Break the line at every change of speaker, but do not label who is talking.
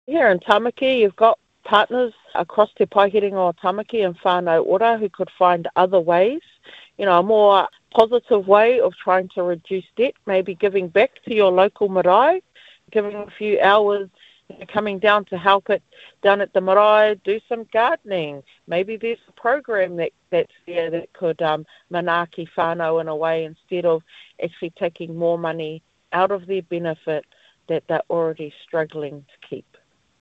Here in Tamaki, you've got partners across Te Paihiranga o Tamaki and whānau ora who could find other ways, a more positive way of trying to reduce debt, maybe giving back to your local marae, giving a few hours, coming down to help it down at the marae, do some gardening. Maybe there's a program that's there that could manaaki whānau in a way instead of actually taking more money out of their benefit that they're already struggling to keep.